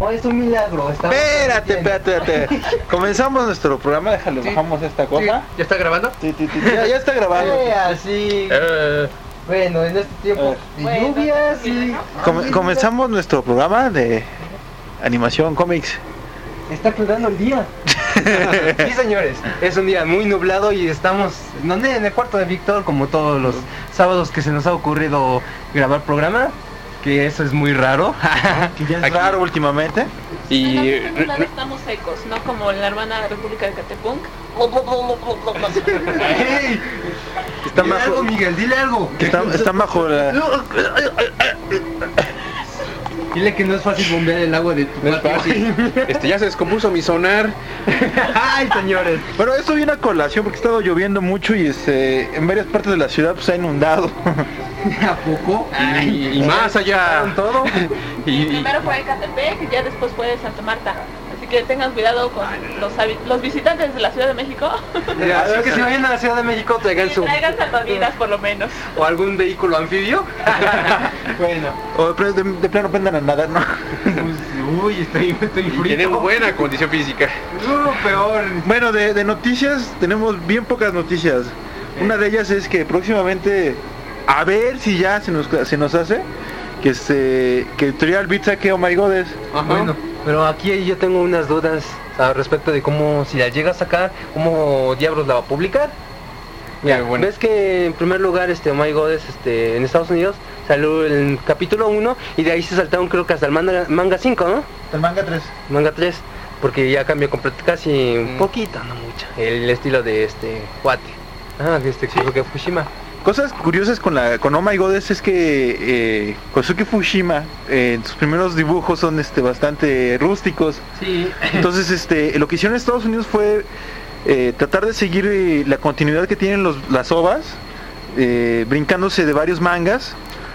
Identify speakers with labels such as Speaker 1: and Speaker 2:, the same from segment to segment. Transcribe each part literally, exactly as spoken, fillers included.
Speaker 1: No, es un milagro.
Speaker 2: Espérate, espérate, espérate. Comenzamos nuestro programa, déjale, sí. Bajamos esta cosa.
Speaker 3: Sí. ¿Ya está grabando?
Speaker 2: Sí, sí, sí, ya, ya está grabando.
Speaker 1: Eh, así.
Speaker 3: Eh.
Speaker 1: Bueno, en este tiempo de
Speaker 4: bueno,
Speaker 1: lluvias y...
Speaker 2: Com- comenzamos nuestro programa de animación, cómics.
Speaker 1: Está aclarando el día. Sí, señores, es un día muy nublado y estamos ¿dónde? En el cuarto de Víctor, como todos los sábados que se nos ha ocurrido grabar programa, que eso es muy raro.
Speaker 2: Que ya es Aquí. raro últimamente.
Speaker 4: Y en este lado estamos secos, no como en la hermana República de Catepunk.
Speaker 1: Hey, está dile bajo, algo, Miguel, dile algo.
Speaker 2: Que está, está bajo la...
Speaker 1: Dile que no es fácil bombear el agua de tu
Speaker 3: no es fácil. Este ya se descompuso mi sonar.
Speaker 1: Ay, señores.
Speaker 2: Bueno, esto viene a colación porque ha estado lloviendo mucho y este en varias partes de la ciudad pues, se ha inundado.
Speaker 1: ¿A poco?
Speaker 3: Ay, y, y más allá.
Speaker 1: Todo.
Speaker 4: Y, primero fue Ecatepec y ya después fue Santa Marta. Así que tengan cuidado con los, los visitantes de la Ciudad de México.
Speaker 1: Mira, así que si vayan a la Ciudad de México traigan su...
Speaker 4: Traigan salvavidas por lo menos.
Speaker 1: O algún vehículo anfibio. Bueno.
Speaker 2: O de, de, de plano aprendan a nadar, ¿no?
Speaker 1: Uy, estoy, estoy frito.
Speaker 3: Tienen buena condición física.
Speaker 1: Uh, peor.
Speaker 2: Bueno, de, de noticias tenemos bien pocas noticias. Una de ellas es que próximamente, a ver si ya se nos, se nos hace, que este que Editorial Beat saque Oh My Goddess.
Speaker 1: Ajá. Bueno, pero aquí yo tengo unas dudas al respecto de cómo, si la llega a sacar, cómo diablos la va a publicar. Mira, bueno. Ves que en primer lugar este Oh My Goddess, este en Estados Unidos salió el capítulo uno y de ahí se saltaron creo que hasta el manga, manga cinco, ¿no?
Speaker 2: El manga tres.
Speaker 1: Manga tres, porque ya cambió completo, casi mm. un poquito, no mucho, el estilo de este cuate. Ah, de este Kosuke sí. Fukushima.
Speaker 2: Cosas curiosas con la con Oh My Goddess es que eh, Kosuke Fukushima eh, en sus primeros dibujos son este bastante rústicos.
Speaker 1: Sí.
Speaker 2: Entonces este lo que hicieron en Estados Unidos fue eh, tratar de seguir eh, la continuidad que tienen los, las ovas, eh, brincándose de varios mangas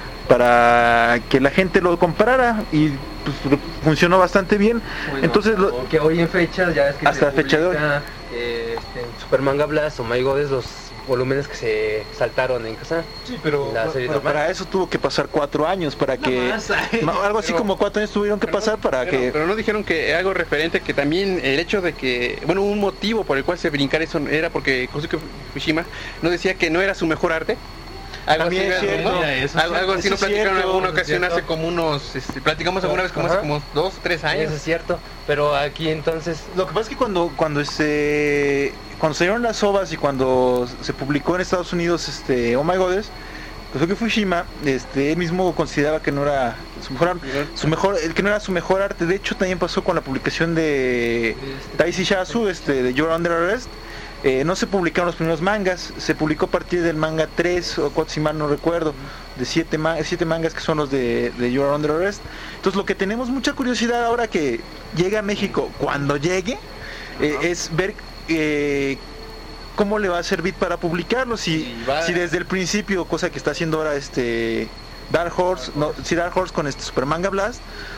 Speaker 2: para que la gente lo comprara y pues, funcionó bastante bien. Bueno, entonces lo,
Speaker 1: que hoy en fecha ya es que
Speaker 2: hasta la fecha de hoy
Speaker 1: eh, este, Super Manga Blast o Oh My Goddess, los volúmenes que se saltaron en casa.
Speaker 2: Sí, pero, pero para eso tuvo que pasar cuatro años para no que más, no, algo así pero, como cuatro años tuvieron que pasar no, para
Speaker 3: pero,
Speaker 2: que
Speaker 3: pero no dijeron que algo referente, que también el hecho de que bueno, un motivo por el cual se brincara eso era porque Kosuke Fukushima no decía que no era su mejor arte. Algo así,
Speaker 2: cierto,
Speaker 3: ¿no?
Speaker 2: eso
Speaker 3: algo, algo así lo platicaron en alguna ocasión
Speaker 1: cierto.
Speaker 3: hace como unos este, platicamos alguna vez como
Speaker 1: Ajá.
Speaker 3: hace como dos, tres años.
Speaker 1: Eso es cierto, pero aquí entonces
Speaker 2: lo que pasa es que cuando cuando se cuando salieron las ovas y cuando se publicó en Estados Unidos este Oh My Goddess, Kosuke Fukushima, este él mismo consideraba que no era su mejor su mejor el que no era su mejor arte. De hecho también pasó con la publicación de Taishi Shasu, este de You're Under Arrest. Eh, no se publicaron los primeros mangas, se publicó a partir del manga tres o cuatro, si mal no recuerdo, de siete, ma- siete mangas que son los de, de You Are Under Arrest. Entonces lo que tenemos mucha curiosidad ahora que llega a México, cuando llegue, eh, es ver eh, cómo le va a servir para publicarlo, si, si desde el principio, cosa que está haciendo ahora este Dark Horse, no, si Dark Horse con este Super Manga Blast,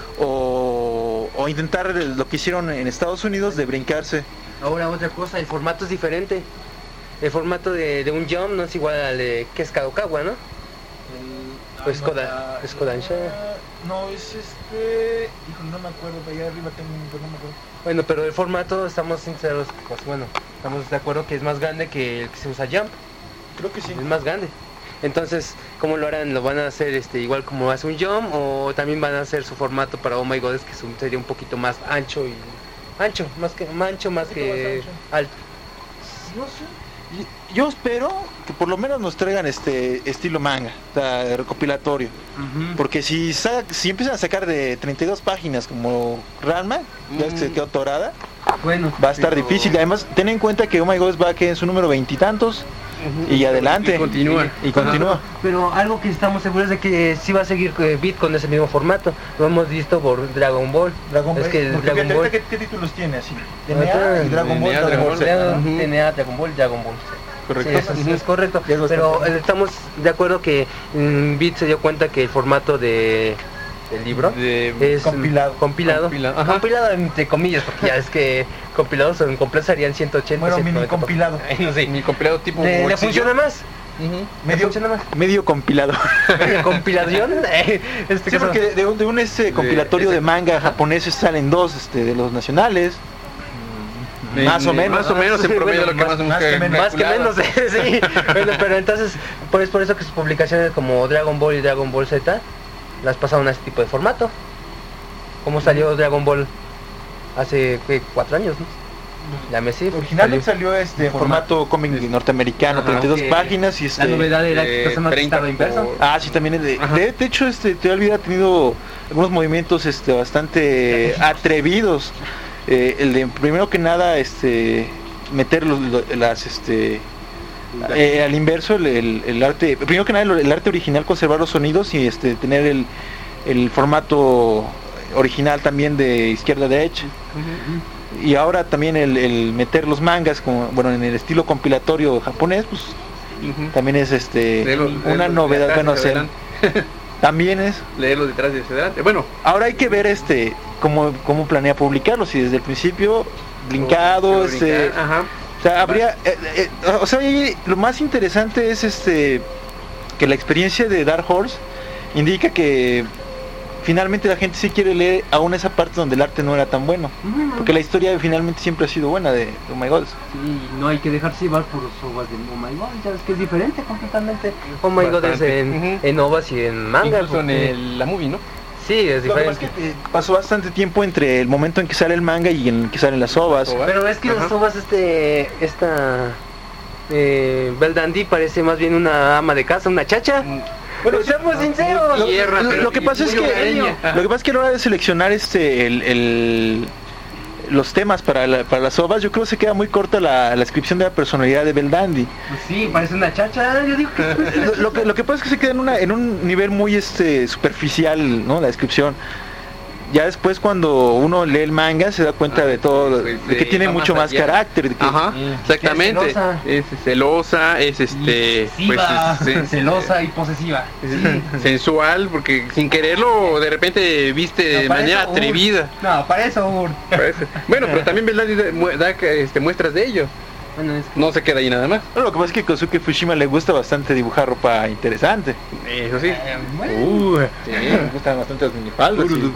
Speaker 2: o, o intentar lo que hicieron en Estados Unidos de brincarse.
Speaker 1: Ahora otra cosa, el formato es diferente. El formato de, de un jump no es igual al de que es Kadokawa, ¿no?
Speaker 2: El,
Speaker 1: pues Koda, es Kodansha.
Speaker 2: No, es este... Hijo, no me acuerdo, allá arriba tengo un... pero no me acuerdo.
Speaker 1: Bueno, pero el formato, estamos sinceros, pues bueno, estamos de acuerdo que es más grande que el que se usa jump.
Speaker 2: Creo que sí.
Speaker 1: Es más grande. Entonces, ¿cómo lo harán? ¿Lo van a hacer este igual como hace un jump? ¿O también van a hacer su formato para Oh My Goddess, que sería un poquito más ancho y... Ancho, más que ancho, más que alto.
Speaker 2: No sé. Yo espero que por lo menos nos traigan este estilo manga, o sea, recopilatorio. Uh-huh. Porque si sa- si empiezan a sacar de treinta y dos páginas como Ranma, uh-huh. ya se quedó atorada.
Speaker 1: Bueno,
Speaker 2: va a estar
Speaker 1: pero...
Speaker 2: difícil. Además, ten en cuenta que Oh My God va a quedar en su número veintitantos. Uh-huh. Y adelante.
Speaker 3: Y continúa.
Speaker 2: Y continúa.
Speaker 1: Pero algo que estamos seguros de que sí va a seguir eh, Beat con ese mismo formato. Lo hemos visto por Dragon Ball.
Speaker 2: Dragon Ball.
Speaker 1: Es que Dragon Ball...
Speaker 2: ¿Qué, ¿Qué títulos tiene así? T N A y Dragon Ball.
Speaker 1: Dragon Ball. T N A, Dragon Ball, Dragon Ball.
Speaker 2: Correcto.
Speaker 1: Sí, eso es, es correcto. Pero eh, estamos de acuerdo que mm, Beat se dio cuenta que el formato de el libro
Speaker 3: de
Speaker 1: es
Speaker 2: compilado
Speaker 1: compilado
Speaker 3: compilado,
Speaker 1: compilado entre comillas, porque ya es que compilados en completo serían ciento ochenta,
Speaker 2: bueno,
Speaker 1: ciento noventa,
Speaker 2: mini compilado.
Speaker 1: No sé,
Speaker 3: mi compilado tipo
Speaker 1: le, le funciona más Uh-huh.
Speaker 2: Medio, medio compilado.
Speaker 1: ¿Medio compilación?
Speaker 2: este sí, porque de, de un, de un este, compilatorio de, de manga japonés salen dos este, de los nacionales.
Speaker 3: En,
Speaker 2: más o menos.
Speaker 3: Más o menos en promedio, bueno, lo que más,
Speaker 1: más, más que menos. Más que menos, sí. Bueno, pero entonces, pues por eso que sus publicaciones como Dragon Ball y Dragon Ball Z las pasaron a este tipo de formato. ¿Cómo salió Dragon Ball hace ¿qué? cuatro años, ¿no? Ya me sí.
Speaker 2: Originalmente salió, salió este formato cómic norteamericano, ajá, treinta y dos sí, páginas y este.
Speaker 1: La novedad era que eh, estaba inverso.
Speaker 2: Por... Ah, sí, también de, de, de hecho este Te ha tenido algunos movimientos este bastante atrevidos. Eh, el de primero que nada este meter los, los, las este eh, al inverso el, el, el arte, primero que nada el, el arte original, conservar los sonidos y este tener el, el formato original también de izquierda a derecha. Uh-huh. Y ahora también el, el meter los mangas como bueno en el estilo compilatorio japonés, pues uh-huh. también es este leerlo, una leerlo novedad, bueno, ser, también es
Speaker 3: leerlo detrás y hacia adelante. Bueno,
Speaker 2: ahora hay que ver este cómo cómo planea publicarlo, si desde el principio linkado, este,
Speaker 3: ajá.
Speaker 2: O sea, habría eh, eh, o sea, lo más interesante es este que la experiencia de Dark Horse indica que finalmente la gente sí quiere leer aún esa parte donde el arte no era tan bueno, uh-huh. porque la historia finalmente siempre ha sido buena de, de Oh My God.
Speaker 1: Sí, no hay que dejarse llevar por los ovas de Oh My God, ya ves que es diferente completamente. Oh My God es en, uh-huh. en ovas y en manga.
Speaker 3: Incluso en el, la movie, ¿no?
Speaker 1: Sí, es diferente. Lo que
Speaker 2: pasa es que pasó bastante tiempo entre el momento en que sale el manga y en el que salen las ovas.
Speaker 1: Pero es que uh-huh. las ovas, este, esta, eh, Belle Dandy parece más bien una ama de casa, una chacha. Uh-huh. Bueno, seamos sinceros.
Speaker 2: Lo, tierra, lo, lo que pasa es que lo que pasa es que a la hora de seleccionar este el, el los temas para la, para las ovas, yo creo que se queda muy corta la, la descripción de la personalidad de Belle Dandy.
Speaker 1: Pues sí, parece una chacha, yo digo que
Speaker 2: lo, lo que lo que pasa es que se queda en una en un nivel muy este superficial, ¿no? La descripción. Ya después cuando uno lee el manga se da cuenta ah, de todo, pues, de que tiene mucho más allá. Carácter. De que,
Speaker 3: ajá, exactamente. Es celosa, es, celosa, es este,
Speaker 1: pues, es, es, celosa y posesiva.
Speaker 3: Es, sí. Sensual, porque sin quererlo de repente viste no, de manera eso, atrevida.
Speaker 1: Ur. No, para eso, Ur.
Speaker 3: Para eso. Bueno, pero también Belle Dandy da, da este, muestras de ello. Bueno, es que... No se queda ahí nada más.
Speaker 2: Bueno, lo que pasa es que a Kosuke Fukushima le gusta bastante dibujar ropa interesante.
Speaker 3: Eso sí.
Speaker 2: Eh, bueno. uh, sí, me gustan bastante las minifaldas. Uh,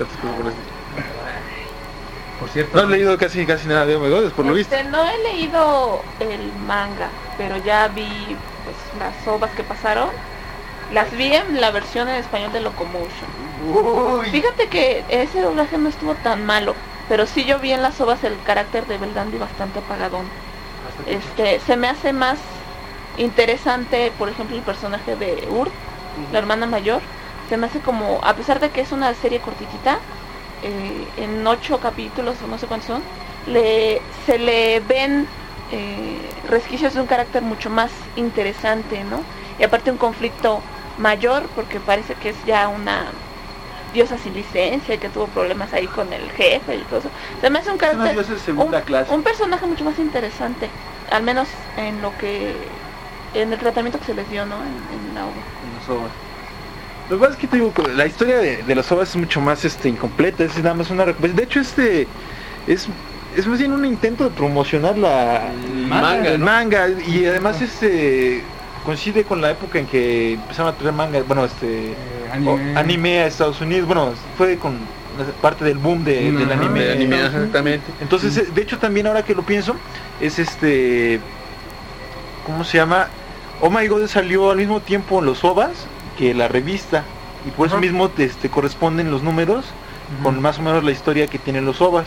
Speaker 2: por cierto, no has leído casi casi nada de Oh My God, por lo visto.
Speaker 4: Este, no he leído el manga, pero ya vi pues las ovas que pasaron. Las vi en la versión en español de Locomotion. Uy. Fíjate que ese doblaje no estuvo tan malo, pero sí yo vi en las ovas el carácter de Belle Dandy bastante apagadón. Este, se me hace más interesante, por ejemplo, el personaje de Ur, uh-huh. la hermana mayor. Se me hace como, a pesar de que es una serie cortitita, eh, en ocho capítulos o no sé cuántos son, le, se le ven eh, resquicios de un carácter mucho más interesante, ¿no? Y aparte un conflicto mayor, porque parece que es ya una diosa sin licencia y que tuvo problemas ahí con el jefe y todo eso. Se me hace un carácter,
Speaker 2: un,
Speaker 4: un personaje mucho más interesante, al menos en lo que, en el tratamiento que se les dio, ¿no? En, en la obra.
Speaker 2: En las ovas. Lo que pasa es que te digo, la historia de, de las ovas es mucho más este incompleta, es nada más una recuperación. De hecho, este es es más bien un intento de promocionar la
Speaker 3: el manga,
Speaker 2: el
Speaker 3: ¿no?
Speaker 2: manga y además este coincide con la época en que empezaron a traer manga, bueno, este eh, anime. O, anime a Estados Unidos, bueno, fue con parte del boom de, no, del anime,
Speaker 3: de anime exactamente.
Speaker 2: Entonces, sí. De hecho también ahora que lo pienso, es este ¿cómo se llama? Oh My God salió al mismo tiempo en los ovas que la revista y por uh-huh. eso mismo este corresponden los números uh-huh. con más o menos la historia que tienen los ovas.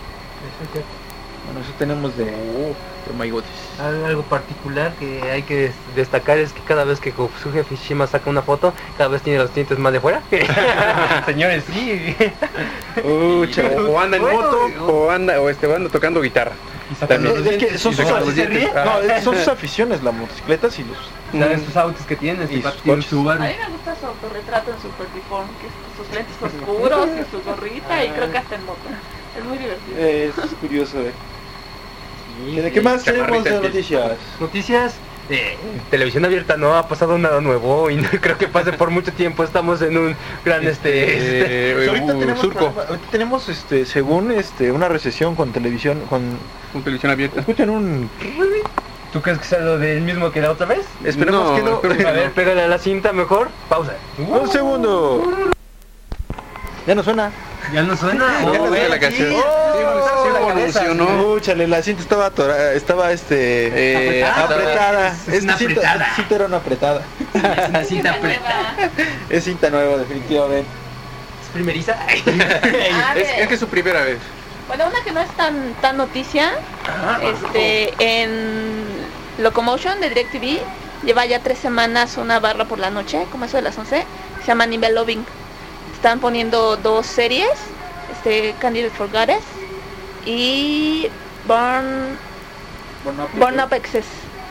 Speaker 1: Eso
Speaker 2: bueno, eso tenemos de
Speaker 3: oh, Oh My God.
Speaker 1: Algo particular que hay que destacar es que cada vez que Kosuke Fukushima saca una foto, cada vez tiene los dientes más de fuera.
Speaker 3: Señores, sí. Uh, o anda en bueno, moto no. o anda o este anda tocando guitarra.
Speaker 2: También. Es que son sus, no, son sus aficiones, las motocicletas y los
Speaker 1: ¿sabes sus autos que tienes?
Speaker 2: Y sus coches.
Speaker 4: A mí me gusta su autorretrato en Super Tifón, que es sus lentes oscuros y su gorrita y creo que hasta en moto. Es muy divertido.
Speaker 2: Es curioso, eh. Sí, ¿de qué más tenemos de noticias?
Speaker 1: Noticias. Eh, televisión abierta no ha pasado nada nuevo y no creo que pase por mucho tiempo. Estamos en un gran este,
Speaker 2: este, este ahorita, uh, tenemos, surco. ahorita tenemos este según este una recesión con televisión con,
Speaker 3: con televisión abierta.
Speaker 2: Escuchan un
Speaker 1: ¿Tú crees que sea lo del mismo que la otra vez?
Speaker 2: Esperemos
Speaker 3: No,
Speaker 2: que no.
Speaker 3: espero que
Speaker 1: A ver, pégale a la cinta mejor. Pausa.
Speaker 2: Un segundo. Ya no suena.
Speaker 1: Ya no suena.
Speaker 3: Ya no suena la
Speaker 1: sí.
Speaker 3: canción.
Speaker 1: Oh,
Speaker 3: Sí,
Speaker 1: sí,
Speaker 3: sí,
Speaker 1: la cabeza,
Speaker 3: evolucionó.
Speaker 2: Úchale, la cinta estaba atora- estaba este
Speaker 3: Eh,
Speaker 2: apretada.
Speaker 1: Es una
Speaker 2: Esta cinta,
Speaker 1: apretada.
Speaker 2: esta cinta era una apretada.
Speaker 1: Es una cinta apretada.
Speaker 2: Es cinta nueva, definitivamente.
Speaker 1: ¿Es primeriza?
Speaker 4: A
Speaker 3: Es,
Speaker 4: ver.
Speaker 3: es que es su primera vez.
Speaker 4: Bueno, una que no es tan tan noticia, este, en Locomotion de DirecTV lleva ya tres semanas una barra por la noche, como eso de las once, se llama Nivel Loving. Están poniendo dos series, este, Candidate for Goddess y Born, Born Up Excess.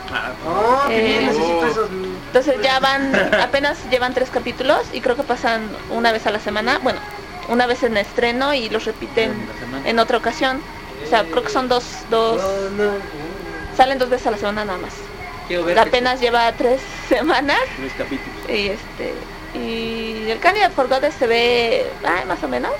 Speaker 1: Oh, qué bien,
Speaker 4: Eh,
Speaker 1: necesito esos.
Speaker 4: Entonces ya van, apenas llevan tres capítulos y creo que pasan una vez a la semana, bueno, una vez en estreno y los repiten en otra ocasión. O sea, creo que son dos, dos,
Speaker 1: No, no.
Speaker 4: salen dos veces a la semana nada más.
Speaker 1: Quiero ver.
Speaker 4: Apenas lleva tres semanas
Speaker 2: Tres capítulos.
Speaker 4: y este y el Candidate for Goddess se ve ay, más o menos.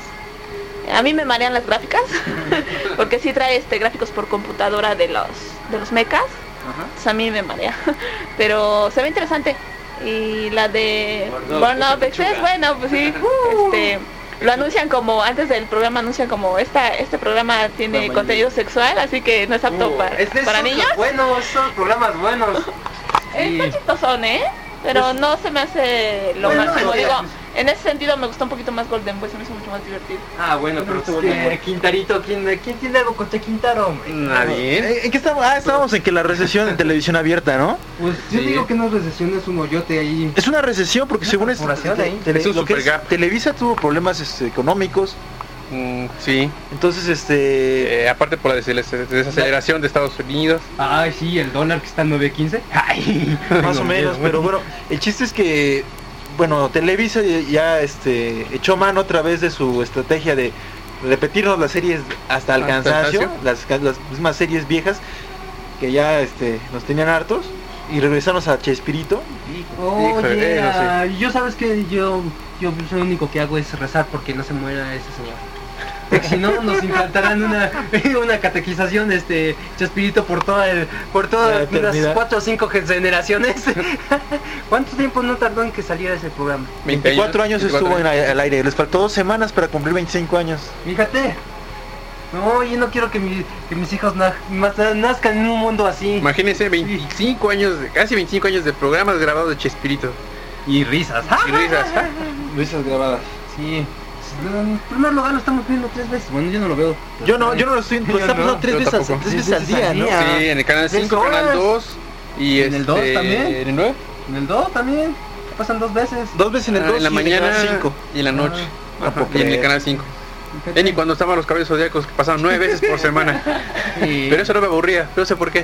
Speaker 4: A mí me marean las gráficas porque sí trae este gráficos por computadora de los de los mechas. Entonces a mí me marea, pero se ve interesante. Y la de Burn Up Excess, bueno, pues sí, este, lo anuncian como, antes del programa anuncian como, esta este programa tiene
Speaker 2: Bueno,
Speaker 4: contenido sexual, así que no es apto para,
Speaker 1: Es de
Speaker 4: para
Speaker 1: esos
Speaker 4: niños.
Speaker 1: buenos, esos programas buenos. Sí.
Speaker 4: Está chistosón, ¿eh? Pero no se me hace lo
Speaker 1: Bueno,
Speaker 4: máximo.
Speaker 1: no,
Speaker 4: Digo,
Speaker 1: pues-
Speaker 4: en ese sentido me gustó un poquito más Golden Boy, se me hizo mucho más divertido.
Speaker 1: Ah, bueno, pero
Speaker 2: Estuvo
Speaker 1: es que
Speaker 2: bueno.
Speaker 1: Quintarito, ¿quién, ¿quién tiene algo contra Quintaro, hombre?
Speaker 3: Nadie.
Speaker 2: Eh, ¿En qué estábamos? Ah, estábamos en que la recesión en televisión abierta, ¿no?
Speaker 1: Pues yo
Speaker 3: Sí.
Speaker 1: digo que no es recesión, es un hoyote ahí.
Speaker 2: Es una recesión porque
Speaker 1: Una
Speaker 2: según es,
Speaker 1: corporación ahí.
Speaker 2: tele-
Speaker 3: Es un
Speaker 2: lo que es-
Speaker 3: supergap.
Speaker 2: Televisa tuvo problemas este, económicos,
Speaker 3: Mm, sí.
Speaker 2: entonces este
Speaker 3: Eh, aparte por la desacel- desaceleración de Estados Unidos.
Speaker 1: Ay, sí, el dólar que está en nueve quince. Ay,
Speaker 2: más o menos, pero bueno, el chiste es que bueno, Televisa ya este echó mano otra vez de su estrategia de repetirnos las series hasta el
Speaker 3: Hasta el
Speaker 2: cansancio,
Speaker 3: cansancio.
Speaker 2: las, las mismas series viejas que ya este nos tenían hartos y regresarnos a Chespirito.
Speaker 1: Oye,
Speaker 3: eh, no sé.
Speaker 1: ah, yo sabes que yo, yo lo único que hago es rezar porque no se muera ese señor. Porque si no nos implantarán una, una catequización, este, Chespirito por toda el, por
Speaker 2: La
Speaker 1: todas
Speaker 2: eternidad.
Speaker 1: las cuatro o cinco generaciones. ¿Cuánto tiempo no tardó en que saliera ese programa?
Speaker 2: veinticuatro años estuvo en
Speaker 3: veinticuatro
Speaker 2: a- al aire, les faltó dos semanas para cumplir veinticinco años.
Speaker 1: Fíjate. No, yo no quiero que, mi- que mis hijos na- mas- nazcan en un mundo así.
Speaker 3: Imagínense veinticinco años, de- casi veinticinco años de programas grabados de Chespirito.
Speaker 1: Y risas.
Speaker 3: Y risas.
Speaker 2: Risas grabadas.
Speaker 1: Sí. En primer lugar lo estamos viendo tres veces. Bueno, yo no lo veo.
Speaker 2: Yo no, yo no lo estoy, lo
Speaker 1: Yo
Speaker 2: está pasando
Speaker 1: no,
Speaker 2: tres
Speaker 3: yo
Speaker 2: veces, al-
Speaker 3: tampoco.
Speaker 2: tres veces al día, ¿no?
Speaker 1: día.
Speaker 3: Sí, en el canal
Speaker 1: Tres
Speaker 3: cinco, canal
Speaker 1: horas.
Speaker 3: dos y
Speaker 1: ¿En el dos
Speaker 3: este,
Speaker 1: también?
Speaker 3: ¿En el nueve?
Speaker 1: En el dos también. Pasan dos veces.
Speaker 2: Dos veces en el
Speaker 3: Ah,
Speaker 2: dos
Speaker 3: en la
Speaker 2: y
Speaker 3: mañana
Speaker 2: en el cinco.
Speaker 3: y en la noche.
Speaker 1: Ah,
Speaker 3: Ajá,
Speaker 2: puedo
Speaker 3: y en el
Speaker 2: creer.
Speaker 3: canal cinco.
Speaker 1: Fíjate.
Speaker 3: Eh, ni cuando estaban los cabellos zodiacos que pasaban nueve veces por semana.
Speaker 1: Sí.
Speaker 3: Pero eso no me aburría, no sé por qué.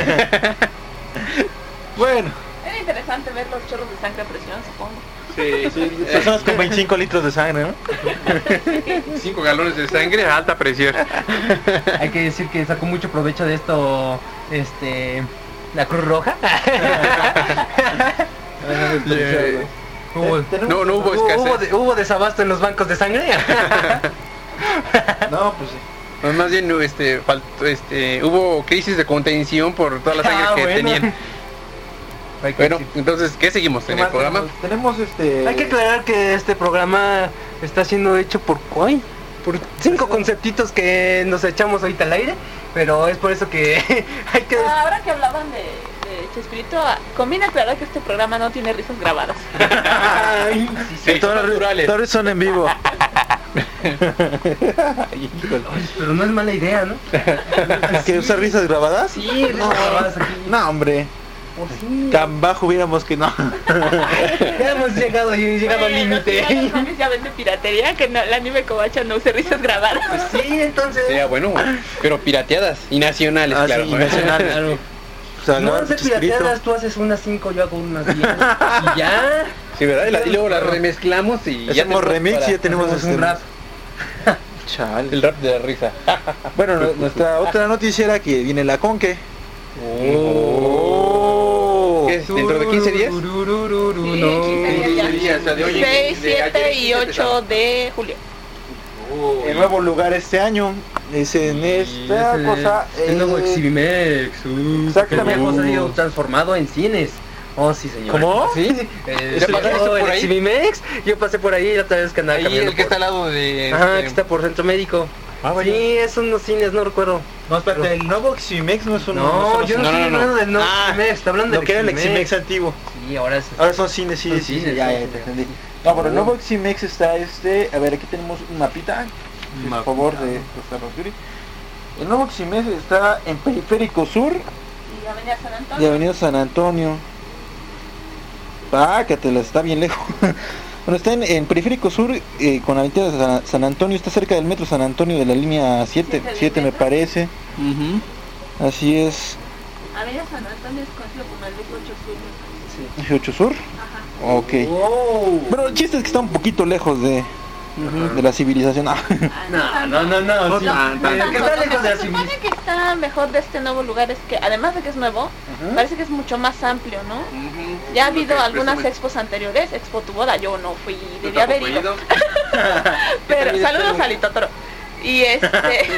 Speaker 2: Bueno,
Speaker 4: Era interesante ver los chorros de sangre a presión, supongo.
Speaker 3: Sí, sí.
Speaker 2: personas con veinticinco litros de sangre, ¿no?
Speaker 3: cinco galones de sangre a alta presión.
Speaker 1: Hay que decir que sacó mucho provecho de esto, este, la Cruz Roja.
Speaker 3: Eh,
Speaker 1: Hubo-
Speaker 3: No, no hubo
Speaker 1: hubo,
Speaker 3: escasez.
Speaker 1: hubo de- hubo desabasto en los bancos de sangre.
Speaker 2: No, pues sí.
Speaker 3: No, más bien este, faltó, este, hubo crisis de contención por toda la sangre
Speaker 1: Ah,
Speaker 3: que
Speaker 1: bueno.
Speaker 3: tenían.
Speaker 1: Hay que
Speaker 3: Bueno,
Speaker 1: decir-
Speaker 3: entonces, ¿qué seguimos
Speaker 2: ¿Qué
Speaker 3: en el
Speaker 2: más
Speaker 3: programa?
Speaker 2: tenemos? Tenemos este...
Speaker 1: Hay que aclarar que este programa está siendo hecho por ¿cuál? Por cinco conceptitos que nos echamos ahorita al aire, pero es por eso que hay que...
Speaker 4: Ah, ahora que hablaban de, de Chespirito, ah, conviene aclarar que este programa no tiene risas grabadas.
Speaker 1: Ay, sí,
Speaker 3: Sí,
Speaker 2: todas,
Speaker 3: son naturales.
Speaker 2: todas son en vivo.
Speaker 1: Ay, pero no es mala idea, ¿no?
Speaker 2: ¿Que usar risas grabadas?
Speaker 1: Sí, risas grabadas aquí.
Speaker 2: No, hombre.
Speaker 1: Pues sí.
Speaker 2: Tan bajo hubiéramos que no.
Speaker 1: Ya hemos llegado, llegado al
Speaker 4: Bueno, sí, ya los
Speaker 1: límite.
Speaker 4: zombies ya venden piratería, que no, el anime Kobacha no use risas grabadas.
Speaker 1: Pues sí, entonces...
Speaker 3: Sería bueno, pero pirateadas y nacionales,
Speaker 2: Ah,
Speaker 3: claro.
Speaker 2: sí, nacionales.
Speaker 1: Claro.
Speaker 2: O sea,
Speaker 1: No
Speaker 2: grabar
Speaker 1: sé
Speaker 2: Chespirito.
Speaker 1: pirateadas, tú haces unas cinco, yo hago unas diez. Y ya.
Speaker 3: Sí, ¿verdad? Y, la- y luego las remezclamos y ya
Speaker 2: Hacemos
Speaker 3: tenemos
Speaker 2: remix
Speaker 3: para
Speaker 2: y ya tenemos
Speaker 1: Hacemos
Speaker 2: este,
Speaker 1: un rap.
Speaker 2: Chale.
Speaker 3: el rap de la risa.
Speaker 2: Bueno, nu- nuestra otra noticia era que viene la Conque.
Speaker 3: Oh. ¿Qué es? ¿Dentro de quince días?
Speaker 1: Tururururu,
Speaker 4: Sí,
Speaker 1: no.
Speaker 4: quince días ya.
Speaker 3: Sí, o sea, de hoy en-
Speaker 4: seis,
Speaker 3: de ayer
Speaker 4: siete
Speaker 3: en
Speaker 4: y
Speaker 3: quince
Speaker 4: ocho de julio.
Speaker 2: oh, el nuevo lugar este año es en esta
Speaker 1: es
Speaker 2: cosa.
Speaker 1: El, el nuevo Exhibimex. Uh,
Speaker 2: exactamente.
Speaker 1: Cosa uh. transformado en cines. Oh, sí, señor.
Speaker 2: ¿Cómo?
Speaker 1: Sí. Eh,
Speaker 3: ¿Ya pasaste por
Speaker 1: el
Speaker 3: ahí?
Speaker 1: Exhibimex. Yo pasé por ahí la otra vez que andaba
Speaker 3: Ahí
Speaker 1: caminando.
Speaker 3: el que
Speaker 1: por...
Speaker 3: está al lado de...
Speaker 1: Ajá,
Speaker 3: este...
Speaker 1: que está por Centro Médico.
Speaker 2: Ah, vaya.
Speaker 1: Sí, es unos cines, no recuerdo.
Speaker 2: No, espérate, el nuevo Exhibimex no es un...
Speaker 1: No, yo no,
Speaker 3: no,
Speaker 1: estoy
Speaker 3: no, no.
Speaker 1: hablando del nuevo
Speaker 2: Ah,
Speaker 1: Exhibimex, está hablando
Speaker 2: Lo
Speaker 1: del
Speaker 2: que era el
Speaker 1: Exhibimex.
Speaker 2: Exhibimex antiguo.
Speaker 1: Sí, ahora es...
Speaker 2: Ahora son cines, sí,
Speaker 1: Son
Speaker 2: sí,
Speaker 1: cines,
Speaker 2: sí, ya,
Speaker 1: sí,
Speaker 2: ya
Speaker 1: sí.
Speaker 2: te entendí. No, pero el nuevo Exhibimex está este... A ver, aquí tenemos un mapita. Por favor, de Los Yuri. El nuevo Exhibimex está en Periférico Sur
Speaker 4: Y Avenida San Antonio.
Speaker 2: de Avenida San Antonio. Ah, que te la está bien lejos. Bueno, está en, en Periférico Sur, eh, con la avenida San, San Antonio, está cerca del metro San Antonio de la línea siete, siete me parece.
Speaker 3: Uh-huh.
Speaker 2: Así es.
Speaker 4: Avenida San Antonio es conocido como el ocho Sur. me
Speaker 2: ¿Eje ocho Sur?
Speaker 4: Ajá.
Speaker 2: Ok.
Speaker 1: Wow.
Speaker 2: Pero el chiste es que está un poquito lejos de,
Speaker 3: Uh-huh.
Speaker 2: de la civilización. Ah,
Speaker 1: No, no, no, no.
Speaker 3: No
Speaker 1: sí.
Speaker 3: tan, tan.
Speaker 1: Eh, ¿Qué tal lejos de la
Speaker 4: Lo que se supone
Speaker 1: civilización?
Speaker 4: que está mejor de este nuevo lugar es que, además de que es nuevo, parece que es mucho más amplio, ¿no?
Speaker 3: Uh-huh.
Speaker 4: Ya ha habido
Speaker 3: Ok,
Speaker 4: algunas
Speaker 3: presume.
Speaker 4: expos anteriores, Expo Tu Boda, yo no fui,
Speaker 3: Yo
Speaker 4: debí haber
Speaker 3: tampoco he
Speaker 4: ido.
Speaker 3: ido.
Speaker 4: Pero
Speaker 1: también
Speaker 4: saludos
Speaker 1: espero.
Speaker 4: a Litotoro. Y este,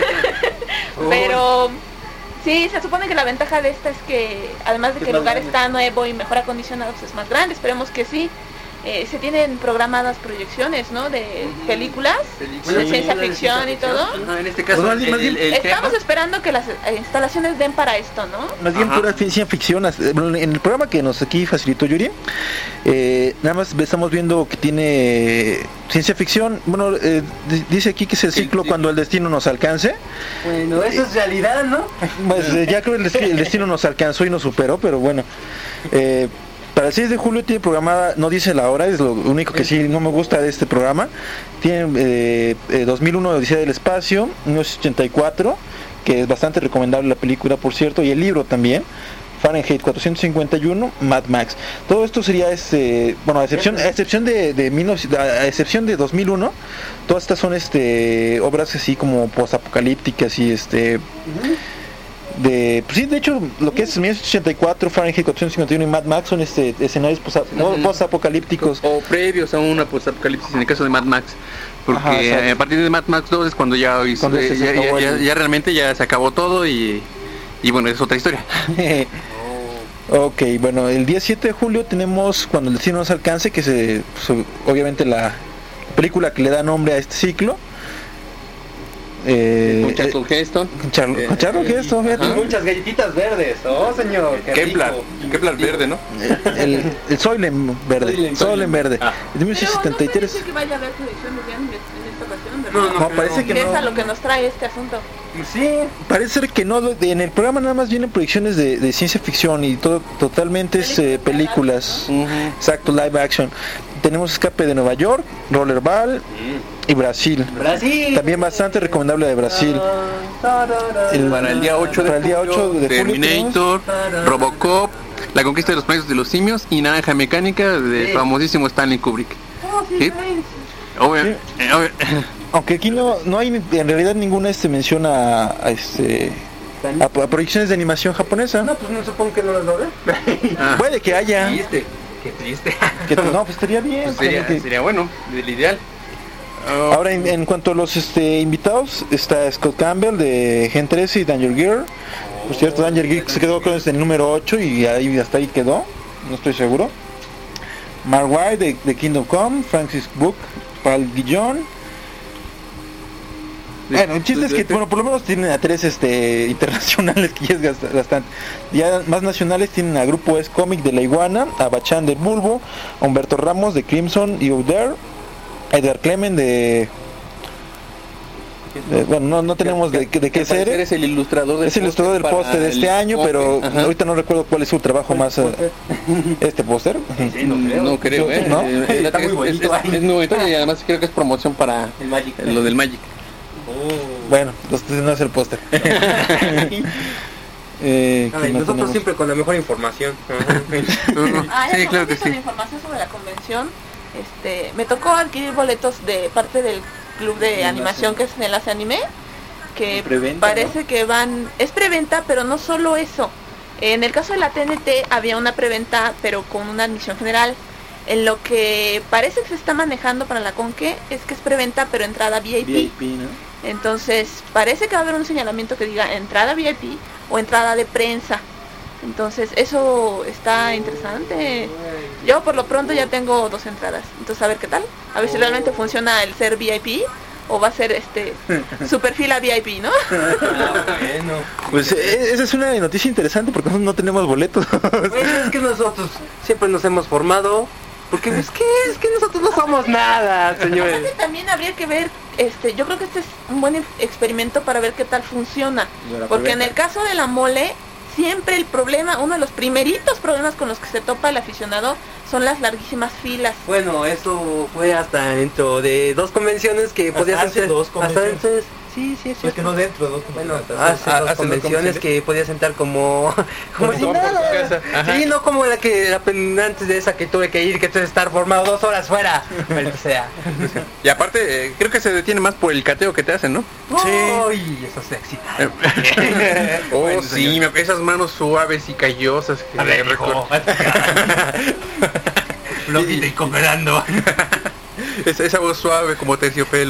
Speaker 4: pero sí, se supone que la ventaja de esta es que, además de
Speaker 1: Es
Speaker 4: que el
Speaker 1: más
Speaker 4: lugar
Speaker 1: grande.
Speaker 4: está nuevo y mejor acondicionado, pues es más grande, esperemos que sí. Eh, se tienen programadas proyecciones, ¿no? De
Speaker 3: Ujú.
Speaker 4: películas,
Speaker 3: Películas.
Speaker 4: de
Speaker 1: Sí,
Speaker 4: ciencia
Speaker 1: de
Speaker 4: ficción
Speaker 1: ciencia
Speaker 4: y todo.
Speaker 3: Ajá, en este caso,
Speaker 2: Pues más
Speaker 3: el,
Speaker 2: bien- más
Speaker 3: el,
Speaker 2: bien-
Speaker 3: el
Speaker 4: Estamos
Speaker 3: tema-
Speaker 4: esperando que las eh, instalaciones den para esto, ¿no?
Speaker 2: más bien
Speaker 3: Ajá.
Speaker 2: pura ciencia ficción. as- bueno, En el programa que nos aquí facilitó Yuri, eh, nada más estamos viendo que tiene ciencia ficción. Bueno, eh, di- dice aquí que es el ciclo
Speaker 3: sí.
Speaker 2: cuando el destino nos alcance.
Speaker 1: Bueno, eso es realidad, ¿no?
Speaker 2: Pues eh, ya creo que el, desti- el destino nos alcanzó y nos superó, pero bueno. Eh, para el seis de julio tiene programada, no dice la hora, es lo único que sí no me gusta de este programa. Tiene eh, eh, dos mil uno Odisea del Espacio, mil novecientos ochenta y cuatro, que es bastante recomendable la película, por cierto, y el libro también. Fahrenheit cuatrocientos cincuenta y uno, Mad Max. Todo esto sería este, bueno, a excepción, a excepción de, de mil novecientos, a excepción de dos mil uno, todas estas son este obras así como postapocalípticas y este de pues sí, de hecho lo que es mil novecientos ochenta y cuatro, Fahrenheit cuatrocientos cincuenta y uno y Mad Max son este escenarios posa-
Speaker 3: Ujú.
Speaker 2: postapocalípticos.
Speaker 3: o previos a una post-apocalipsis, en el caso de Mad Max, porque
Speaker 2: Ajá, exacto.
Speaker 3: eh, a partir de Mad Max dos es cuando ya, hizo-
Speaker 2: Cuando se
Speaker 3: eh, ya,
Speaker 2: acabó
Speaker 3: ya-
Speaker 2: el-
Speaker 3: ya- ya realmente ya se acabó todo y, y bueno, es otra historia.
Speaker 2: Ok, bueno, el día siete de julio tenemos Cuando el destino nos alcance, que es pues, obviamente la película que le da nombre a este ciclo. Eh,
Speaker 3: Con Charlton Heston,
Speaker 2: con Charlo- con Charlton Heston, fíjate.
Speaker 3: Ajá.
Speaker 1: Muchas galletitas verdes, oh señor. qué
Speaker 3: Kepler,
Speaker 1: rico.
Speaker 3: Kepler verde, ¿no?
Speaker 2: el, el Soylent verde,
Speaker 1: Soylent,
Speaker 2: Soylent verde,
Speaker 3: Ah.
Speaker 2: de mil novecientos setenta y tres.
Speaker 4: Pero no parece que vaya a haber proyecciones ya en, en esta ocasión, ¿verdad?
Speaker 1: No, no,
Speaker 2: No, parece que
Speaker 4: Que es a
Speaker 2: no.
Speaker 4: lo que nos trae este asunto.
Speaker 1: Sí,
Speaker 2: Parece ser que no, de- en el programa nada más vienen proyecciones de, de ciencia ficción y todo totalmente es, eh, películas. Exacto, live action. Tenemos Escape de Nueva York, Rollerball y Brasil.
Speaker 1: Brasil.
Speaker 2: También bastante recomendable de Brasil. El-
Speaker 3: Para el día ocho de
Speaker 2: para el día
Speaker 3: julio,
Speaker 2: ocho de julio
Speaker 3: Terminator, Robocop, La conquista de los planetas de los simios y Naranja Mecánica del
Speaker 1: Sí.
Speaker 3: famosísimo Stanley Kubrick.
Speaker 4: Oh, sí,
Speaker 3: ¿Sí?
Speaker 4: sí.
Speaker 3: Obvio- eh, obvio-
Speaker 2: Aunque aquí no, no hay en realidad ninguna este menciona a, este a, a proyecciones de animación japonesa.
Speaker 1: No, pues no supongo que no las va a ver.
Speaker 3: Ah,
Speaker 2: Puede que haya.
Speaker 1: Triste, qué triste.
Speaker 2: Que, no, pues estaría bien.
Speaker 3: pues sería,
Speaker 2: que-
Speaker 3: sería bueno, el ideal. Oh,
Speaker 2: Ahora en, en cuanto a los este, invitados, está Scott Campbell de Gen trece y Danger Gear. Por cierto, Danger Gear se quedó con el número ocho y ahí hasta ahí quedó, no estoy seguro. Mark White de, de Kingdom Come, Francis Book, Paul Guillón. Bueno, el chiste es que bueno, por lo menos tienen a tres este internacionales, que ya es gasta- bastante. Ya más nacionales tienen a Grupo S Comic de La Iguana, a Bachán del Bulbo, a Humberto Ramos de Crimson y Ouder, a Edgar Clement de, de- bueno, no, no tenemos de, de qué ser.
Speaker 3: Eres el ilustrador del
Speaker 2: Es el ilustrador del
Speaker 3: póster
Speaker 2: póster de
Speaker 3: para
Speaker 2: este
Speaker 3: el
Speaker 2: año, pero
Speaker 3: Ajá.
Speaker 2: ahorita no recuerdo cuál es su trabajo más. eh, este póster.
Speaker 1: Sí, no creo.
Speaker 3: No creo, ¿eh?
Speaker 2: ¿No?
Speaker 3: Eh, eh,
Speaker 1: Está muy
Speaker 3: es-
Speaker 1: bonito.
Speaker 3: es- es- es muy bonito y además creo que es promoción para
Speaker 1: El Magic.
Speaker 3: lo del Magic.
Speaker 1: Oh.
Speaker 2: Bueno, entonces no es el póster. Eh, ¿qué
Speaker 1: Ay,
Speaker 2: más
Speaker 1: nosotros
Speaker 2: tenemos?
Speaker 1: siempre con la mejor información.
Speaker 4: Ah,
Speaker 3: Sí,
Speaker 4: ya
Speaker 3: claro que
Speaker 4: poquito de
Speaker 3: sí.
Speaker 4: información sobre la convención. Este, me tocó adquirir boletos de parte del club de animación que es Enlace Anime, que
Speaker 2: Preventa,
Speaker 4: parece que van, es preventa, pero no solo eso. En el caso de la T N T había una preventa, pero con una admisión general. En lo que parece que se está manejando para la Conque es que es preventa pero entrada V I P.
Speaker 2: V I P, ¿no?
Speaker 4: Entonces parece que va a haber un señalamiento que diga entrada V I P o entrada de prensa. Entonces eso está interesante. Yo por lo pronto ya tengo dos entradas. Entonces a ver qué tal. A ver si realmente funciona el ser V I P o va a ser este super fila V I P, ¿no?
Speaker 1: Bueno.
Speaker 2: Pues eh, esa es una noticia interesante porque nosotros no tenemos boletos.
Speaker 1: Pues es que nosotros siempre nos hemos formado. Porque es que es que nosotros no somos nada, señores.
Speaker 4: Aparte, también habría que ver, este, yo creo que este es un buen experimento para ver qué tal funciona. Porque en el caso de la mole, siempre el problema, uno de los primeritos problemas con los que se topa el aficionado son las larguísimas filas.
Speaker 1: Bueno, eso fue hasta dentro de dos convenciones que podías
Speaker 5: hace
Speaker 1: hacer.
Speaker 5: dos convenciones.
Speaker 1: Hasta entonces, sí, sí, sí.
Speaker 5: Pues que no dentro de dos
Speaker 1: Bueno,
Speaker 5: convenciones.
Speaker 1: hace
Speaker 3: Ah,
Speaker 1: dos
Speaker 3: hace dos
Speaker 1: convenciones
Speaker 3: convenciones.
Speaker 1: que podías sentar como como si
Speaker 3: Como por
Speaker 1: nada.
Speaker 3: tu casa. Ajá.
Speaker 1: Sí, no como la que la pen- antes de esa que tuve que ir, que tuve que estar formado dos horas fuera. Maldita sea.
Speaker 3: Y aparte, eh, creo que se detiene más por el cateo que te hacen, ¿no?
Speaker 1: Uy, eso es excitante.
Speaker 3: Oh,
Speaker 1: Bueno,
Speaker 3: sí,
Speaker 1: señor.
Speaker 3: me- esas manos suaves y callosas. Que
Speaker 1: A ver,
Speaker 3: me
Speaker 1: hijo.
Speaker 3: recuerdan.
Speaker 1: Loquita y cooperando.
Speaker 3: esa, esa voz suave como terciopelo.